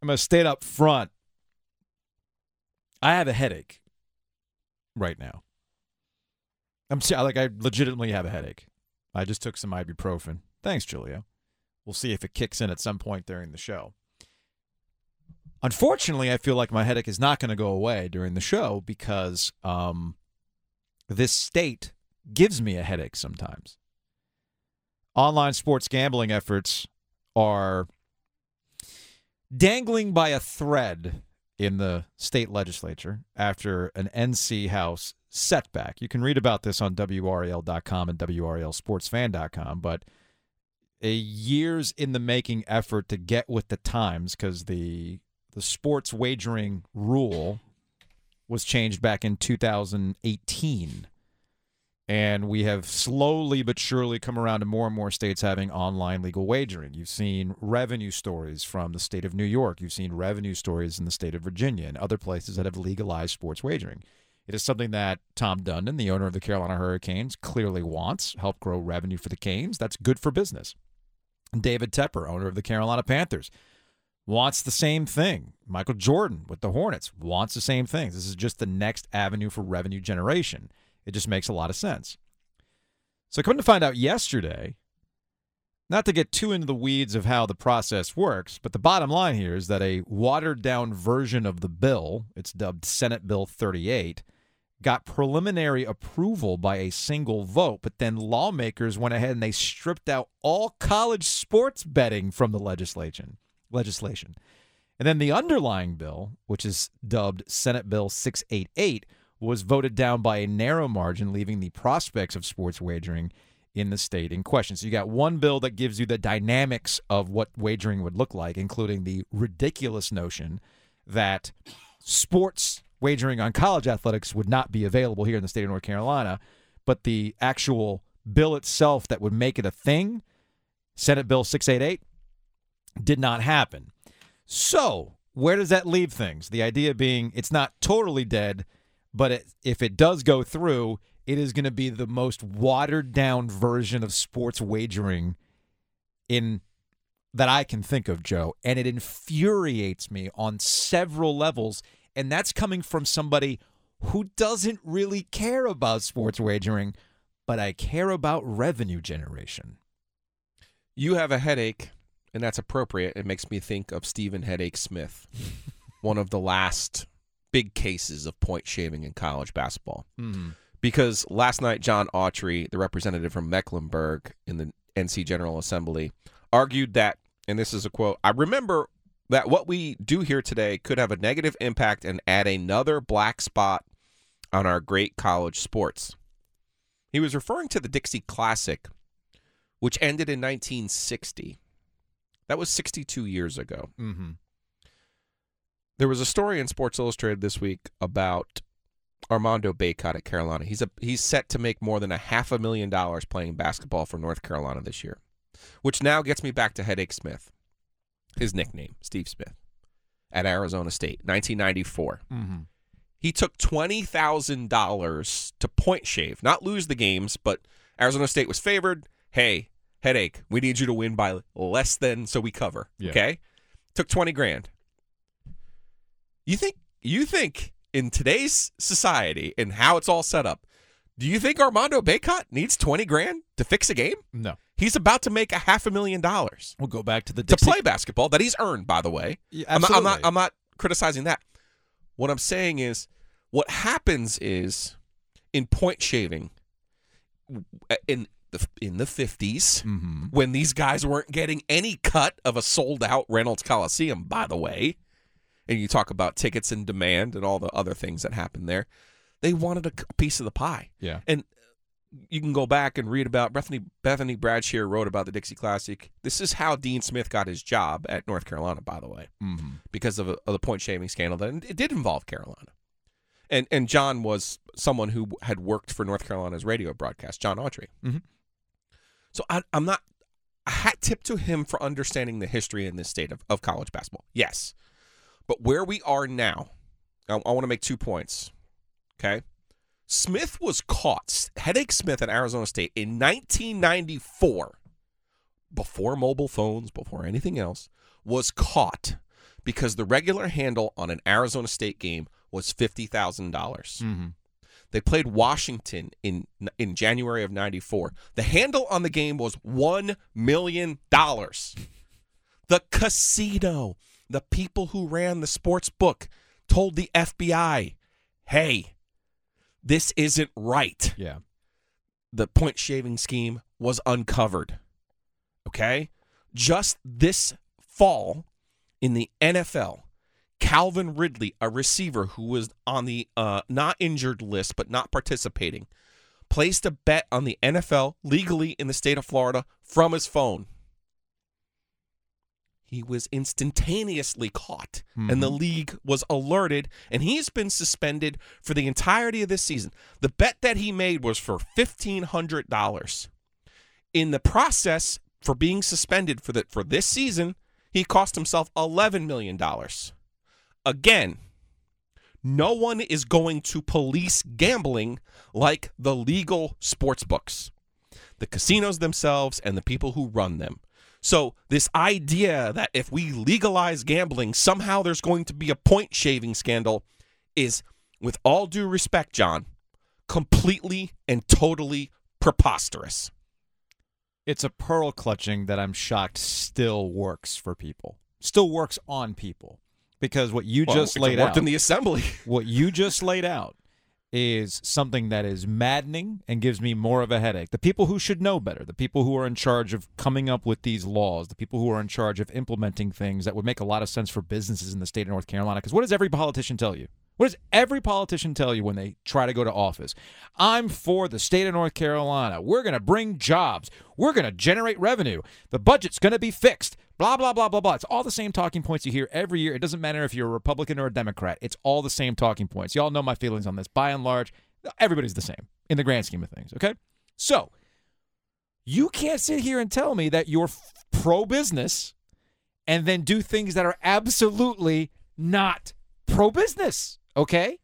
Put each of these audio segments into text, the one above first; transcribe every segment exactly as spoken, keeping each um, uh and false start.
I'm going to state up front. I have a headache right now. I'm like I legitimately have a headache. I just took some ibuprofen. Thanks, Julio. We'll see if it kicks in at some point during the show. Unfortunately, I feel like my headache is not going to go away during the show because um, this state gives me a headache sometimes. Online sports gambling efforts are dangling by a thread in the state legislature after an N C House setback. You can read about this on W R A L dot com and W R A L sports fan dot com, but a years in the making effort to get with the times because the the sports wagering rule was changed back in two thousand eighteen. And we have slowly but surely come around to more and more states having online legal wagering. You've seen revenue stories from the state of New York. You've seen revenue stories in the state of Virginia and other places that have legalized sports wagering. It is something that Tom Dundon, the owner of the Carolina Hurricanes, clearly wants, help grow revenue for the Canes. That's good for business. David Tepper, owner of the Carolina Panthers, wants the same thing. Michael Jordan with the Hornets wants the same thing. This is just the next avenue for revenue generation. It just makes a lot of sense. So I come to find out yesterday, not to get too into the weeds of how the process works, but the bottom line here is that a watered-down version of the bill, it's dubbed Senate Bill thirty-eight, got preliminary approval by a single vote, but then lawmakers went ahead and they stripped out all college sports betting from the legislation. legislation. And then the underlying bill, which is dubbed Senate Bill six eighty-eight, was voted down by a narrow margin, leaving the prospects of sports wagering in the state in question. So you got one bill that gives you the dynamics of what wagering would look like, including the ridiculous notion that sports wagering on college athletics would not be available here in the state of North Carolina, but the actual bill itself that would make it a thing, Senate Bill six eighty-eight, did not happen. So where does that leave things? The idea being it's not totally dead, but it, if it does go through, it is going to be the most watered-down version of sports wagering in that I can think of, Joe. And it infuriates me on several levels, and that's coming from somebody who doesn't really care about sports wagering, but I care about revenue generation. You have a headache, and that's appropriate. It makes me think of Stephen Headache Smith, one of the last big cases of point shaving in college basketball. Mm-hmm. Because last night, John Autry, the representative from Mecklenburg in the N C General Assembly, argued that, and this is a quote, "I remember that what we do here today could have a negative impact and add another black spot on our great college sports." He was referring to the Dixie Classic, which ended in nineteen sixty. That was sixty-two years ago. Mm-hmm. There was a story in Sports Illustrated this week about Armando Bacot at Carolina. He's a he's set to make more than a half a million dollars playing basketball for North Carolina this year, which now gets me back to Headache Smith, his nickname, Steve Smith, at Arizona State, nineteen ninety-four. Mm-hmm. He took twenty thousand dollars to point shave, not lose the games, but Arizona State was favored. Hey, Headache, we need you to win by less than so we cover. Yeah. Okay? Took twenty grand. You think you think in today's society and how it's all set up, do you think Armando Bacot needs twenty grand to fix a game? No. He's about to make a half a million dollars. We'll go back to the to Dixie. play basketball that he's earned, by the way. Yeah, I'm, not, absolutely. I'm not I'm not criticizing that. What I'm saying is what happens is in point shaving in the in the fifties, mm-hmm. when these guys weren't getting any cut of a sold-out Reynolds Coliseum, by the way, and you talk about tickets and demand and all the other things that happened there, they wanted a piece of the pie. Yeah. And you can go back and read about Bethany Bethany Bradshaw wrote about the Dixie Classic. This is how Dean Smith got his job at North Carolina, by the way, mm-hmm. because of, a, of the point shaving scandal. That it did involve Carolina, and and John was someone who had worked for North Carolina's radio broadcast, John Autry. Mm-hmm. So I, I'm not a hat tip to him for understanding the history in this state of, of college basketball. Yes, but where we are now, I, I want to make two points. Okay. Smith was caught, Headache Smith at Arizona State in nineteen ninety-four, before mobile phones, before anything else, was caught because the regular handle on an Arizona State game was fifty thousand dollars. Mm-hmm. They played Washington in in January of ninety-four. The handle on the game was one million dollars. The casino, the people who ran the sports book, told the F B I, hey, this isn't right. Yeah. The point shaving scheme was uncovered. Okay? Just this fall in the N F L, Calvin Ridley, a receiver who was on the uh, not injured list but not participating, placed a bet on the N F L legally in the state of Florida from his phone. He was instantaneously caught, mm-hmm. and the league was alerted, and he's been suspended for the entirety of this season. The bet that he made was for fifteen hundred dollars. In the process for being suspended for the, for this season, he cost himself eleven million dollars. Again, no one is going to police gambling like the legal sports books, the casinos themselves, and the people who run them. So this idea that if we legalize gambling, somehow there's going to be a point-shaving scandal is, with all due respect, John, completely and totally preposterous. It's a pearl clutching that I'm shocked still works for people, still works on people. Because what you well, just it laid worked out in the assembly. What you just laid out is something that is maddening and gives me more of a headache. The people who should know better, the people who are in charge of coming up with these laws, the people who are in charge of implementing things that would make a lot of sense for businesses in the state of North Carolina. Because what does every politician tell you? What does every politician tell you when they try to go to office? I'm for the state of North Carolina. We're going to bring jobs. We're going to generate revenue. The budget's going to be fixed. Blah, blah, blah, blah, blah. It's all the same talking points you hear every year. It doesn't matter if you're a Republican or a Democrat. It's all the same talking points. You all know my feelings on this. By and large, everybody's the same in the grand scheme of things, okay? So you can't sit here and tell me that you're pro-business and then do things that are absolutely not pro-business. Okay?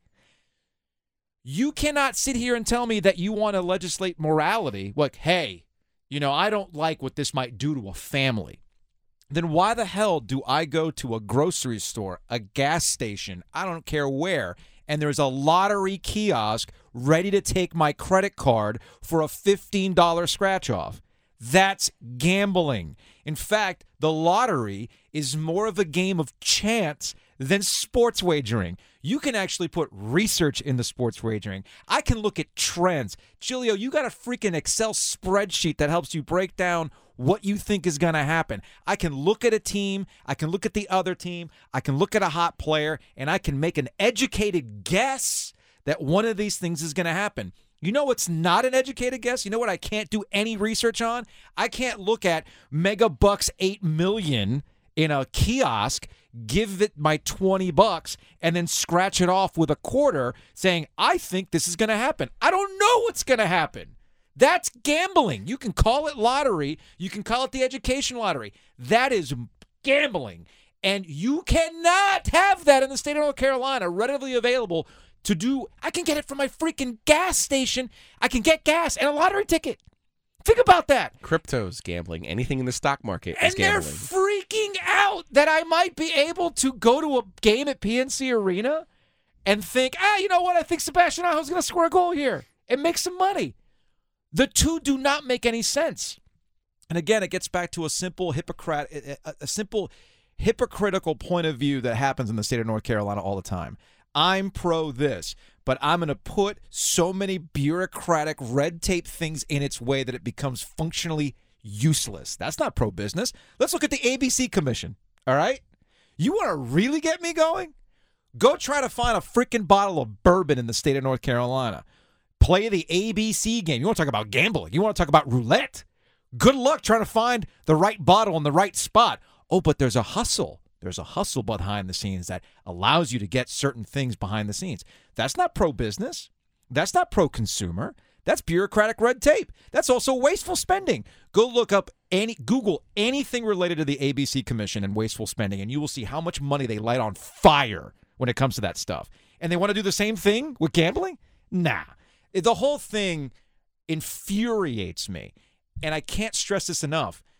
You cannot sit here and tell me that you want to legislate morality. Like, hey, you know, I don't like what this might do to a family. Then why the hell do I go to a grocery store, a gas station, I don't care where, and there's a lottery kiosk ready to take my credit card for a fifteen dollars scratch-off? That's gambling. In fact, the lottery is more of a game of chance than sports wagering. You can actually put research into sports wagering. I can look at trends. Giulio, you got a freaking Excel spreadsheet that helps you break down what you think is going to happen. I can look at a team. I can look at the other team. I can look at a hot player, and I can make an educated guess that one of these things is going to happen. You know what's not an educated guess? You know what I can't do any research on? I can't look at Mega Bucks eight million in a kiosk, give it my twenty bucks, and then scratch it off with a quarter saying, I think this is going to happen. I don't know what's going to happen. That's gambling. You can call it lottery. You can call it the education lottery. That is gambling. And you cannot have that in the state of North Carolina readily available to do. I can get it from my freaking gas station. I can get gas and a lottery ticket. Think about that. Crypto's gambling. Anything in the stock market and is gambling. And they're freaking out that I might be able to go to a game at P N C Arena and think, ah, you know what? I think Sebastian Aho's going to score a goal here and make some money. The two do not make any sense. And again, it gets back to a simple hypocrite, a, a simple hypocritical point of view that happens in the state of North Carolina all the time. I'm pro this, but I'm going to put so many bureaucratic red tape things in its way that it becomes functionally useless. That's not pro-business. Let's look at the A B C Commission, all right? You want to really get me going? Go try to find a freaking bottle of bourbon in the state of North Carolina. Play the A B C game. You want to talk about gambling. You want to talk about roulette. Good luck trying to find the right bottle in the right spot. Oh, but there's a hustle. There's a hustle behind the scenes that allows you to get certain things behind the scenes. That's not pro-business. That's not pro-consumer. That's bureaucratic red tape. That's also wasteful spending. Go look up any, Google anything related to the A B C Commission and wasteful spending, and you will see how much money they light on fire when it comes to that stuff. And they want to do the same thing with gambling? Nah. The whole thing infuriates me, and I can't stress this enough.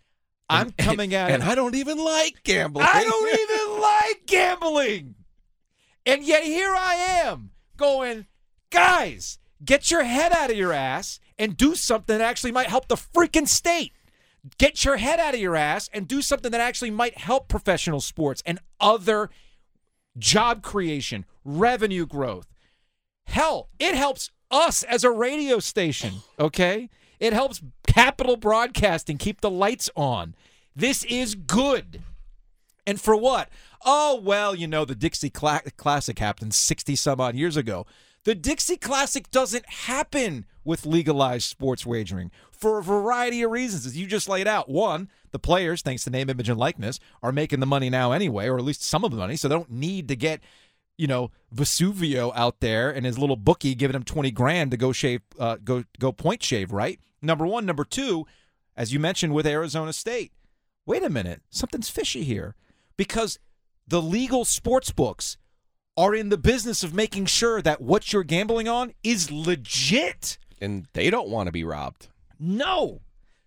I'm and, coming and, at and it. I don't even like gambling. I don't even like gambling. And yet here I am going, guys, get your head out of your ass and do something that actually might help the freaking state. Get your head out of your ass and do something that actually might help professional sports and other job creation, revenue growth. Hell, it helps us as a radio station, okay? It helps Capital Broadcasting keep the lights on. This is good. And for what? Oh, well, you know, the Dixie Cla- Classic happened sixty-some-odd years ago. The Dixie Classic doesn't happen with legalized sports wagering for a variety of reasons, as you just laid out. One, the players, thanks to name, image, and likeness, are making the money now anyway, or at least some of the money, so they don't need to get, you know, Vesuvio out there and his little bookie giving him twenty grand to go shave, uh, go go point shave, right? Number one. Number two, as you mentioned with Arizona State, wait a minute, something's fishy here, because the legal sports books are in the business of making sure that what you're gambling on is legit. And they don't want to be robbed. No.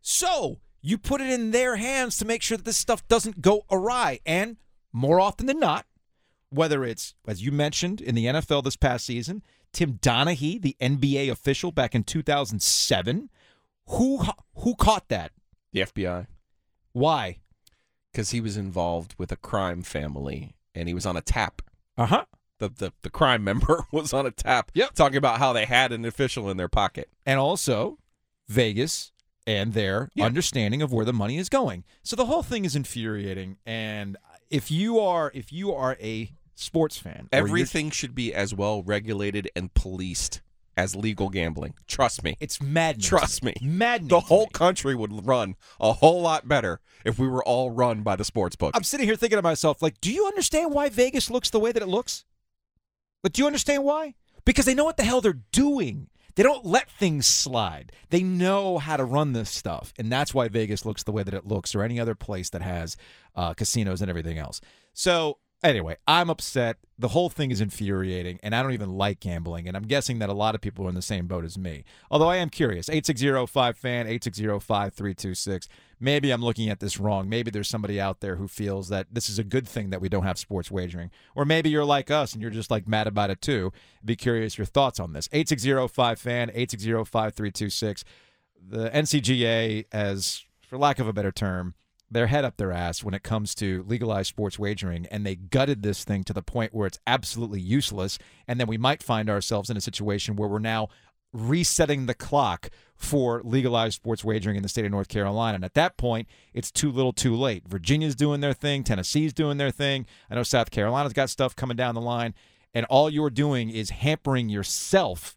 So you put it in their hands to make sure that this stuff doesn't go awry. And more often than not, whether it's, as you mentioned, in the N F L this past season, Tim Donaghy, the N B A official back in two thousand seven, who who caught that? The F B I. Why? Because he was involved with a crime family, and he was on a tap. Uh-huh. The, the the crime member was on a tap, yep. talking about how they had an official in their pocket. And also Vegas and their yeah. understanding of where the money is going. So the whole thing is infuriating. And if you are if you are a sports fan, everything should be as well regulated and policed as legal gambling. Trust me. It's maddening. Trust me. Maddening. The whole country would run a whole lot better if we were all run by the sports book. I'm sitting here thinking to myself, like, do you understand why Vegas looks the way that it looks? But do you understand why? Because they know what the hell they're doing. They don't let things slide. They know how to run this stuff, and that's why Vegas looks the way that it looks, or any other place that has uh, casinos and everything else. So anyway, I'm upset. The whole thing is infuriating, and I don't even like gambling, and I'm guessing that a lot of people are in the same boat as me. Although I am curious. eight six zero five fan, eight six zero five three two six. Maybe I'm looking at this wrong. Maybe there's somebody out there who feels that this is a good thing that we don't have sports wagering. Or maybe you're like us and you're just like mad about it too. Be curious your thoughts on this. eight six zero five fan, eight six zero five three two six. The N C G A, as for lack of a better term, their head up their ass when it comes to legalized sports wagering, and they gutted this thing to the point where it's absolutely useless, and then we might find ourselves in a situation where we're now resetting the clock for legalized sports wagering in the state of North Carolina. And at that point, it's too little too late. Virginia's doing their thing. Tennessee's doing their thing. I know South Carolina's got stuff coming down the line, and all you're doing is hampering yourself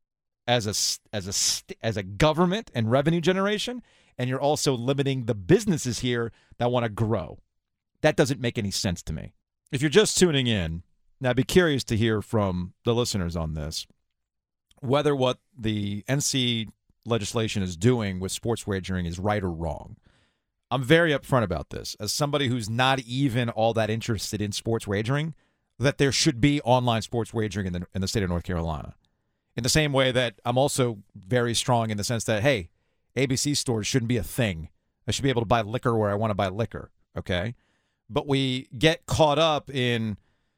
as a, as a, as a government and revenue generation, and you're also limiting the businesses here that want to grow. That doesn't make any sense to me. If you're just tuning in, now I'd be curious to hear from the listeners on this, whether what the N C legislation is doing with sports wagering is right or wrong. I'm very upfront about this. As somebody who's not even all that interested in sports wagering, that there should be online sports wagering in the, in the state of North Carolina. In the same way that I'm also very strong in the sense that, hey, A B C stores shouldn't be a thing. I should be able to buy liquor where I want to buy liquor, okay? But we get caught up in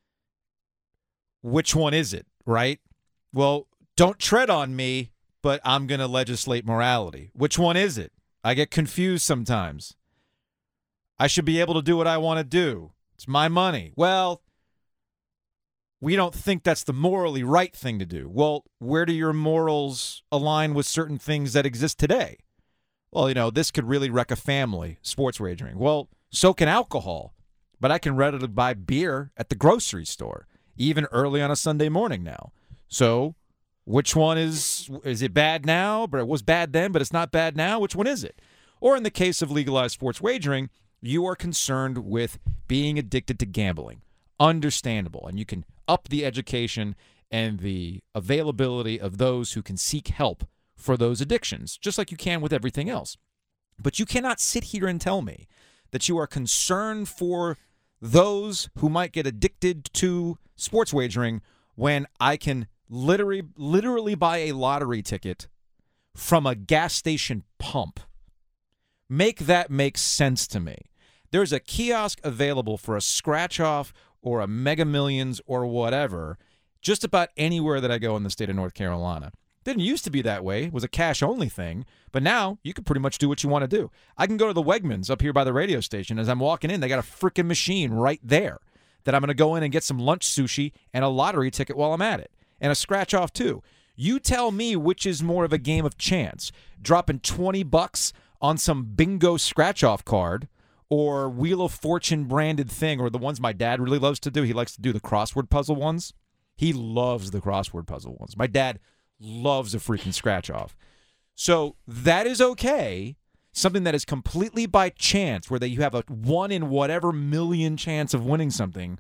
which one is it, right? Well, don't tread on me, but I'm going to legislate morality. Which one is it? I get confused sometimes. I should be able to do what I want to do. It's my money. Well, we don't think that's the morally right thing to do. Well, where do your morals align with certain things that exist today? Well, you know, this could really wreck a family, sports wagering. Well, so can alcohol. But I can readily buy beer at the grocery store, even early on a Sunday morning now. So which one is, is it bad now, but it was bad then, but it's not bad now? Which one is it? Or in the case of legalized sports wagering, you are concerned with being addicted to gambling. Understandable. And you can up the education and the availability of those who can seek help for those addictions, just like you can with everything else. But you cannot sit here and tell me that you are concerned for those who might get addicted to sports wagering when I can literally literally buy a lottery ticket from a gas station pump Make that make sense to me. There's a kiosk available for a scratch-off or a Mega Millions or whatever just about anywhere that I go in the state of North Carolina. Didn't used to be that way. It was a cash-only thing. But now you can pretty much do what you want to do. I can go to the Wegmans up here by the radio station. As I'm walking in, they got a freaking machine right there that I'm going to go in and get some lunch sushi and a lottery ticket while I'm at it. And a scratch-off, too. You tell me which is more of a game of chance. Dropping twenty bucks on some bingo scratch-off card or Wheel of Fortune branded thing, or the ones my dad really loves to do. He likes to do the crossword puzzle ones. He loves the crossword puzzle ones. My dad loves a freaking scratch-off. So that is okay. Something that is completely by chance, where that you have a one in whatever million chance of winning something,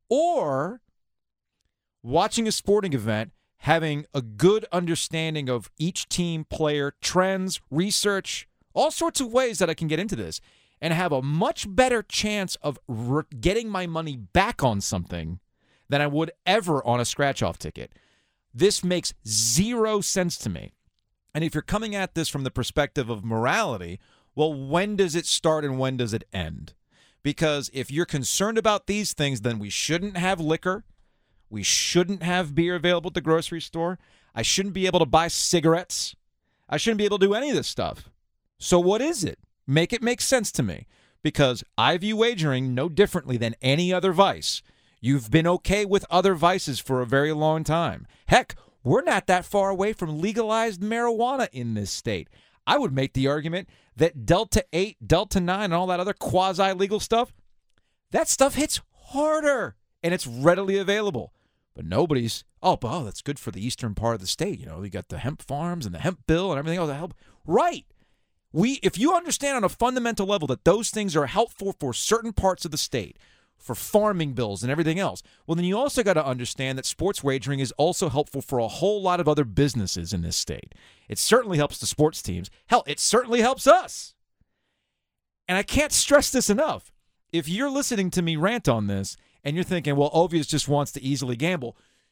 or watching a sporting event, having a good understanding of each team, player, trends, research, all sorts of ways that I can get into this, and have a much better chance of re- getting my money back on something than I would ever on a scratch-off ticket. This makes zero sense to me. And if you're coming at this from the perspective of morality, well, when does it start and when does it end? Because if you're concerned about these things, then we shouldn't have liquor. We shouldn't have beer available at the grocery store. I shouldn't be able to buy cigarettes. I shouldn't be able to do any of this stuff. So what is it? Make it make sense to me. Because I view wagering no differently than any other vice. You've been okay with other vices for a very long time. Heck, we're not that far away from legalized marijuana in this state. I would make the argument that Delta eight, Delta nine, and all that other quasi-legal stuff, that stuff hits harder, and it's readily available. But nobody's, oh, but, oh, that's good for the eastern part of the state. You know, you got the hemp farms and the hemp bill and everything else. Help. Right. We, if you understand on a fundamental level that those things are helpful for certain parts of the state, for farming bills and everything else, well, then you also got to understand that sports wagering is also helpful for a whole lot of other businesses in this state. It certainly helps the sports teams. Hell, it certainly helps us. And I can't stress this enough. If you're listening to me rant on this and you're thinking, well, Ovius just wants to easily gamble,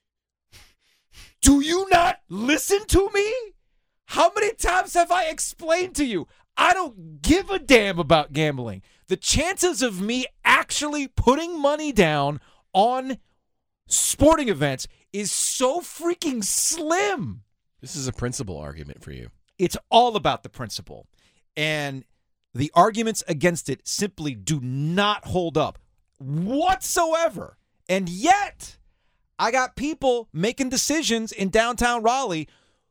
do you not listen to me? How many times have I explained to you? I don't give a damn about gambling. The chances of me actually putting money down on sporting events is so freaking slim. This is a principle argument for you. It's all about the principle. And the arguments against it simply do not hold up whatsoever. And yet, I got people making decisions in downtown Raleigh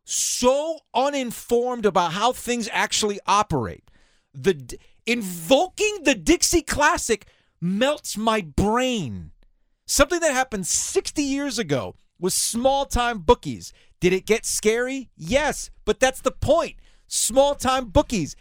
so uninformed about how things actually operate. The invoking the Dixie Classic melts my brain. Something that happened sixty years ago was small-time bookies. Did it get scary? Yes, but that's the point. Small-time bookies.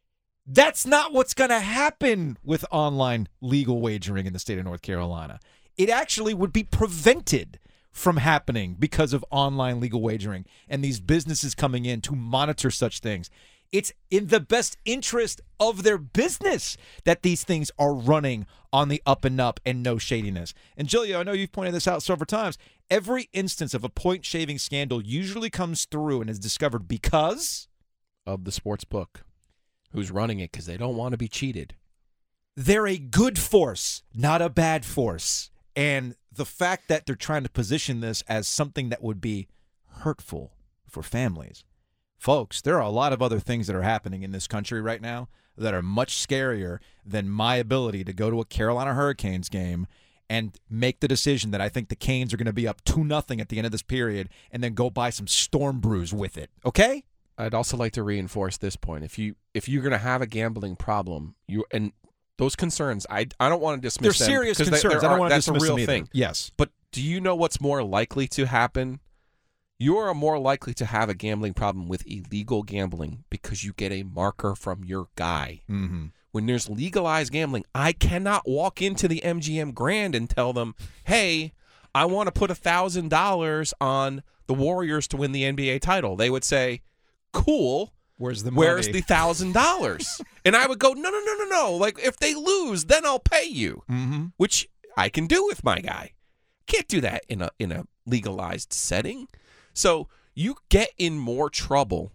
That's not what's going to happen with online legal wagering in the state of North Carolina. It actually would be prevented from happening because of online legal wagering and these businesses coming in to monitor such things. It's in the best interest of their business that these things are running on the up and up and no shadiness. And Julio, I know you've pointed this out several times. Every instance of a point shaving scandal usually comes through and is discovered because of the sports book, who's running it because they don't want to be cheated. They're a good force, not a bad force. And the fact that they're trying to position this as something that would be hurtful for families. Folks, there are a lot of other things that are happening in this country right now that are much scarier than my ability to go to a Carolina Hurricanes game and make the decision that I think the Canes are going to be up two nothing at the end of this period and then go buy some Storm Brews with it. Okay? I'd also like to reinforce this point. If you if you're going to have a gambling problem, you and those concerns, I I don't want to dismiss they're them. serious They, concerns. they I don't are, want to that's dismiss a real them either. thing. Yes. But do you know what's more likely to happen? You are more likely to have a gambling problem with illegal gambling because you get a marker from your guy. Mm-hmm. When there's legalized gambling, I cannot walk into the M G M Grand and tell them, hey, I want to put one thousand dollars on the Warriors to win the N B A title. They would say, cool. Where's the money? Where's the one thousand dollars? And I would go, no, no, no, no, no. Like, if they lose, then I'll pay you, mm-hmm. which I can do with my guy. Can't do that in a in a legalized setting. So you get in more trouble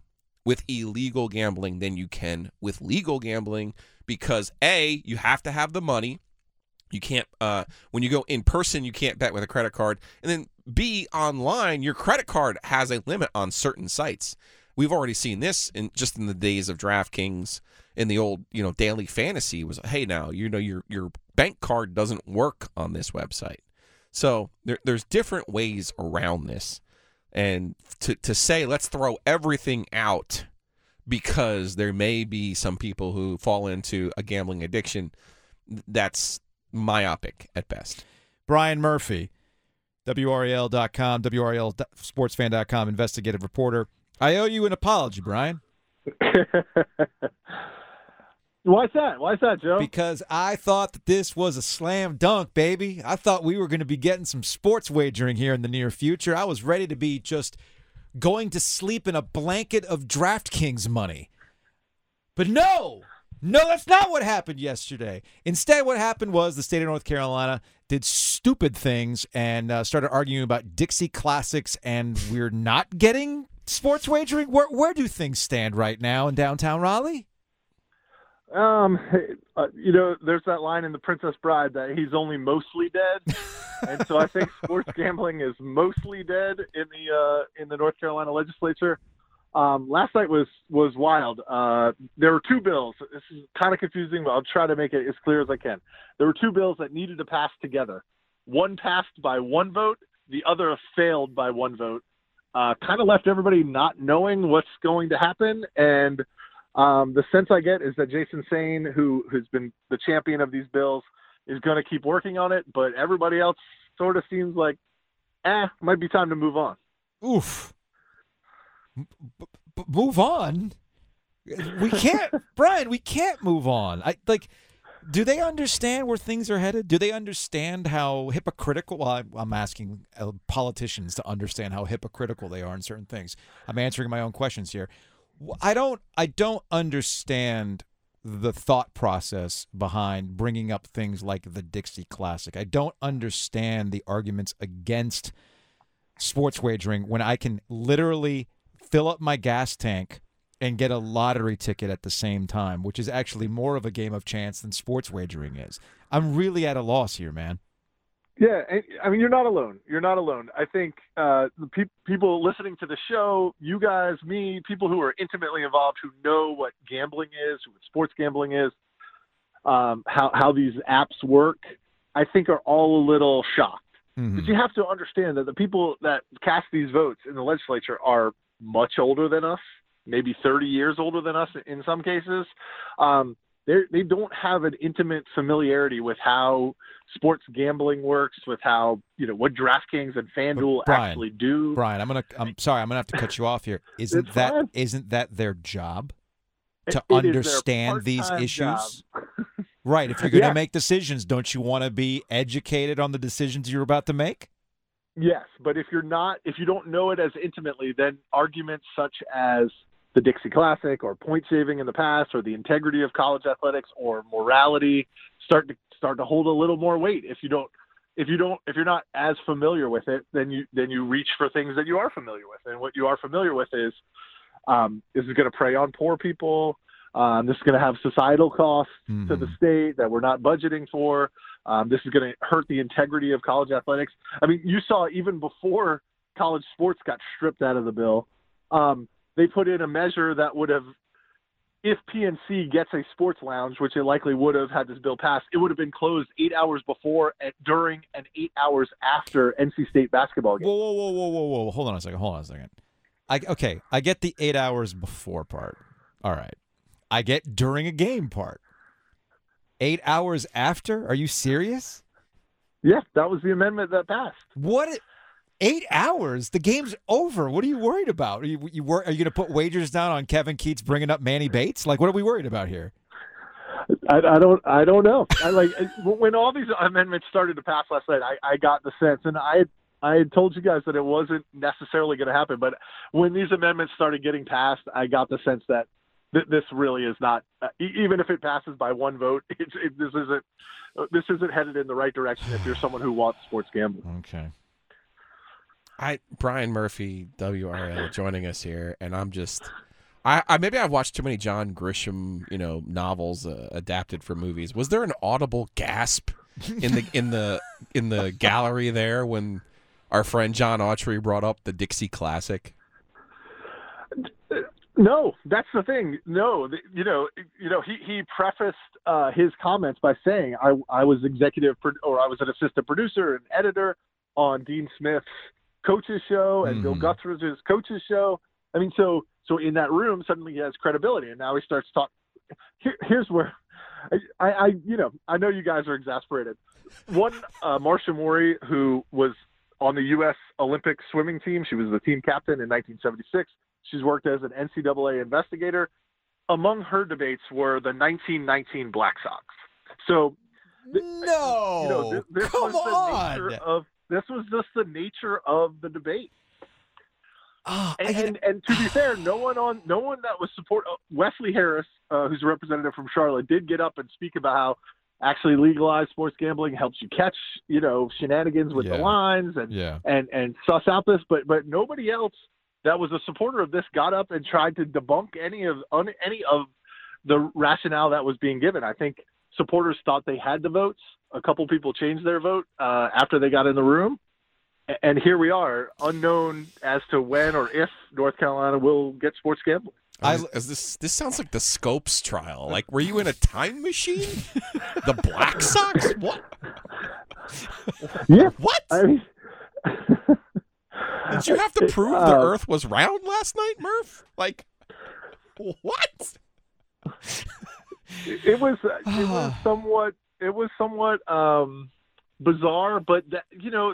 with illegal gambling than you can with legal gambling because, A, you have to have the money. You can't, uh, when you go in person, you can't bet with a credit card. And then B, online, your credit card has a limit on certain sites. We've already seen this in just in the days of DraftKings. In the old, you know, daily fantasy was, hey, now, you know, your your bank card doesn't work on this website. So there, there's different ways around this. And to, to say, let's throw everything out because there may be some people who fall into a gambling addiction, that's myopic at best. Brian Murphy, W R A L dot com, W R A L sports fan dot com, investigative reporter. I owe you an apology, Brian. Why's that? Why's that, Joe? Because I thought that this was a slam dunk, baby. I thought we were going to be getting some sports wagering here in the near future. I was ready to be just going to sleep in a blanket of DraftKings money. But no, no, that's not what happened yesterday. Instead, what happened was the state of North Carolina did stupid things and uh, started arguing about Dixie Classics, and we're not getting sports wagering. Where, where do things stand right now in downtown Raleigh? Um, uh, you know, there's that line in The Princess Bride that he's only mostly dead, and so I think sports gambling is mostly dead in the uh, in the North Carolina legislature. Um, last night was was wild. Uh, there were two bills. This is kind of confusing, but I'll try to make it as clear as I can. There were two bills that needed to pass together. One passed by one vote. The other failed by one vote. Uh, kind of left everybody not knowing what's going to happen, and Um, the sense I get is that Jason Sain, who has been the champion of these bills, is going to keep working on it, but everybody else sort of seems like, eh, might be time to move on. Oof. B- b- move on? We can't, Brian, we can't move on. I like, do they understand where things are headed? Do they understand how hypocritical, well, I, I'm asking uh, politicians to understand how hypocritical they are in certain things. I'm answering my own questions here. I don't I don't understand the thought process behind bringing up things like the Dixie Classic. I don't understand the arguments against sports wagering when I can literally fill up my gas tank and get a lottery ticket at the same time, which is actually more of a game of chance than sports wagering is. I'm really at a loss here, man. Yeah, I mean, you're not alone. You're not alone. I think uh, the pe- people listening to the show, you guys, me, people who are intimately involved, who know what gambling is, what sports gambling is, um, how how these apps work, I think are all a little shocked. Mm-hmm. But you have to understand that the people that cast these votes in the legislature are much older than us, maybe thirty years older than us in some cases. Um, they they don't have an intimate familiarity with how sports gambling works, with how, you know, what DraftKings and FanDuel Brian, actually do. Brian, I'm gonna I'm sorry, I'm gonna have to cut you off here. Isn't It's that fine. isn't that their job? To It- it is their understand these part-time issues? job. Right. If you're going to Yeah. make decisions, don't you want to be educated on the decisions you're about to make? Yes, but if you're not, if you don't know it as intimately, then arguments such as the Dixie Classic or point saving in the past or the integrity of college athletics or morality start to start to hold a little more weight. If you don't, if you don't, if you're not as familiar with it, then you then you reach for things that you are familiar with, and what you are familiar with is um, this is going to prey on poor people. Um, this is going to have societal costs Mm-hmm. to the state that we're not budgeting for. Um, this is going to hurt the integrity of college athletics. I mean, you saw even before college sports got stripped out of the bill, um, they put in a measure that would have, if P N C gets a sports lounge, which it likely would have had this bill passed, it would have been closed eight hours before, and during, and eight hours after N C State basketball games. Whoa, whoa, whoa, whoa, whoa, whoa. Hold on a second. Hold on a second. I, okay, I get the eight hours before part. All right. I get during a game part. Eight hours after? Are you serious? Yeah, that was the amendment that passed. What? Eight hours? The game's over. What are you worried about? Are you, you wor- Are you going to put wagers down on Kevin Keats bringing up Manny Bates? Like, what are we worried about here? I, I don't. I don't know. I like when all these amendments started to pass last night. I, I got the sense, and I had, I had told you guys that it wasn't necessarily going to happen. But when these amendments started getting passed, I got the sense that th- this really is not. Uh, e- even if it passes by one vote, it's, it, this isn't. This isn't headed in the right direction. If you're someone who wants sports gambling. Okay. I Brian Murphy, W R L, joining us here, and I'm just I, I maybe I've watched too many John Grisham, you know, novels uh, adapted for movies. Was there an audible gasp in the in the in the gallery there when our friend John Autry brought up the Dixie Classic? No, that's the thing. No, the, you know, you know, he he prefaced uh, his comments by saying, "I I was executive pro- or I was an assistant producer and editor on Dean Smith's coaches show and Mm-hmm. Bill Guthrie's coaches show." I mean, so so in that room, suddenly he has credibility, and now he starts talking. Here, here's where I, I you know I know you guys are exasperated. One, uh, Marcia Mori, who was on the U S Olympic swimming team, she was the team captain in nineteen seventy-six. She's worked as an N C double A investigator. Among her debates were the nineteen nineteen Black Sox. So, th- No, you know, this, this come was the on. nature of this was just the nature of the debate. Ah, And, I- and and to be fair, no one on no one that was support uh, Wesley Harris, uh, who's a representative from Charlotte, did get up and speak about how actually legalized sports gambling helps you catch, you know, shenanigans with Yeah. the lines and yeah. and and suss out this, but but nobody else that was a supporter of this got up and tried to debunk any of un, any of the rationale that was being given. I think supporters thought they had the votes. A couple people changed their vote uh, after they got in the room, A- and here we are, unknown as to when or if North Carolina will get sports gambling. I- Is, is this this sounds like the Scopes trial. Like, were you in a time machine? The Black Sox? What? Yeah, What? I mean. Did you have to prove Uh, the Earth was round last night, Murph? Like, what? It was it was somewhat it was somewhat um, bizarre, but that, you know,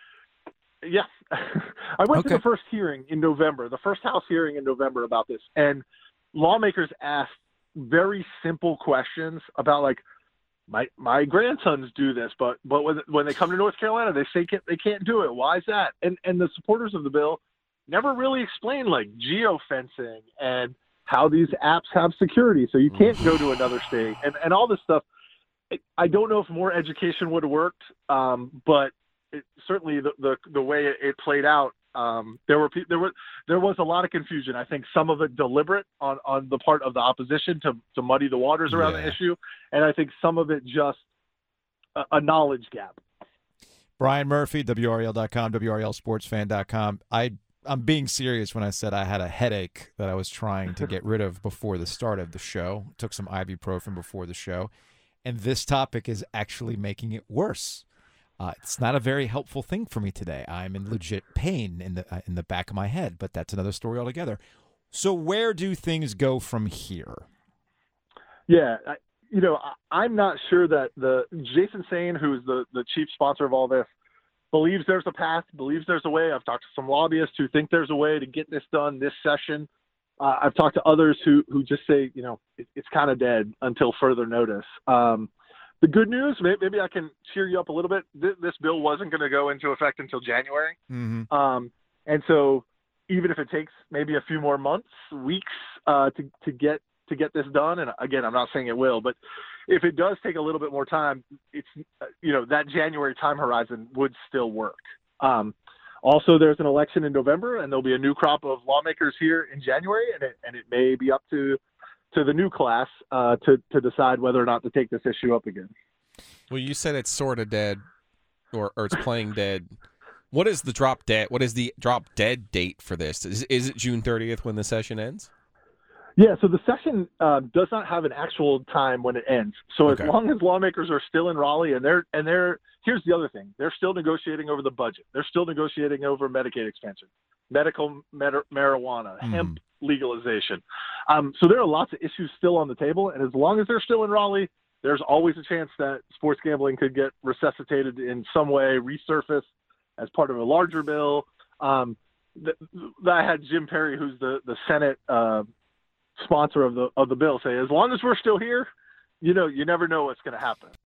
yeah. I went Okay. to the first hearing in November, the first House hearing in November about this, and lawmakers asked very simple questions about, like, my my grandsons do this, but but when when they come to North Carolina, they say can't, they can't do it. Why is that? And and the supporters of the bill never really explained, like, geofencing and how these apps have security, so you can't go to another state, and, and all this stuff. It, I don't know if more education would have worked, um, but it, certainly the, the the way it, it played out, um, there were pe- there were there was a lot of confusion. I think some of it deliberate on, on the part of the opposition to to muddy the waters around Yeah. the issue, and I think some of it just a, a knowledge gap. Brian Murphy, W R L dot com, W R L sports fan dot com. I I'm being serious when I said I had a headache that I was trying to get rid of before the start of the show. Took some ibuprofen before the show, and this topic is actually making it worse. Uh, it's not a very helpful thing for me today. I'm in legit pain in the uh, in the back of my head, but that's another story altogether. So where do things go from here? Yeah, I, you know, I, I'm not sure that the Jason Sane, who's the the chief sponsor of all this, believes there's a path, believes there's a way. I've talked to some lobbyists who think there's a way to get this done this session. Uh, I've talked to others who who just say, you know, it, it's kind of dead until further notice. Um, the good news, maybe, maybe I can cheer you up a little bit. This, this bill wasn't going to go into effect until January. Mm-hmm. Um, and so even if it takes maybe a few more months, weeks uh, to, to get to get this done, and again, I'm not saying it will, but if it does take a little bit more time, it's, you know, that January time horizon would still work. Um, also, there's an election in November, and there'll be a new crop of lawmakers here in January, and it, and it may be up to to the new class uh, to to decide whether or not to take this issue up again. Well, you said it's sort of dead, or or it's playing dead. What is the drop dead? What is the drop dead date for this? Is is it June thirtieth when the session ends? Yeah, so the session uh, does not have an actual time when it ends. So Okay. as long as lawmakers are still in Raleigh, and they're and they're here's the other thing: they're still negotiating over the budget. They're still negotiating over Medicaid expansion, medical mar- marijuana, Mhm. hemp legalization. Um, so there are lots of issues still on the table, and as long as they're still in Raleigh, there's always a chance that sports gambling could get resuscitated in some way, resurface as part of a larger bill. Um, th- th- I had Jim Perry, who's the the Senate Uh, sponsor of the of the bill, say, as long as we're still here, you know, you never know what's going to happen.